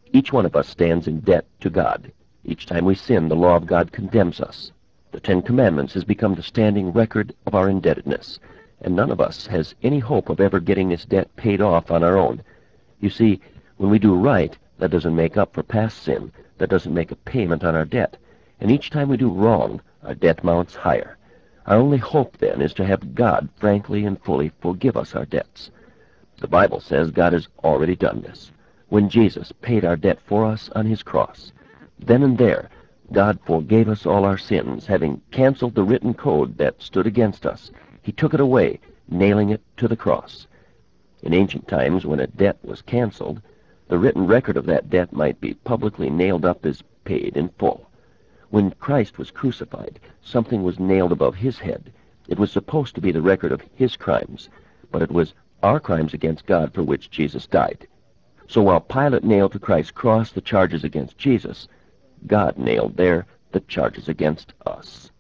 Each one of us stands in debt to God. Each time we sin, the law of God condemns us. The Ten Commandments has become the standing record of our indebtedness, and none of us has any hope of ever getting this debt paid off on our own. You see, when we do right, that doesn't make up for past sin. That doesn't make a payment on our debt. And each time we do wrong, our debt mounts higher. Our only hope, then, is to have God frankly and fully forgive us our debts. The Bible says God has already done this. When Jesus paid our debt for us on his cross, then and there, God forgave us all our sins, having canceled the written code that stood against us. He took it away, nailing it to the cross. In ancient times, when a debt was canceled, the written record of that debt might be publicly nailed up as paid in full. When Christ was crucified, something was nailed above his head. It was supposed to be the record of his crimes, but it was our crimes against God for which Jesus died. So while Pilate nailed to Christ's cross the charges against Jesus, God nailed there the charges against us.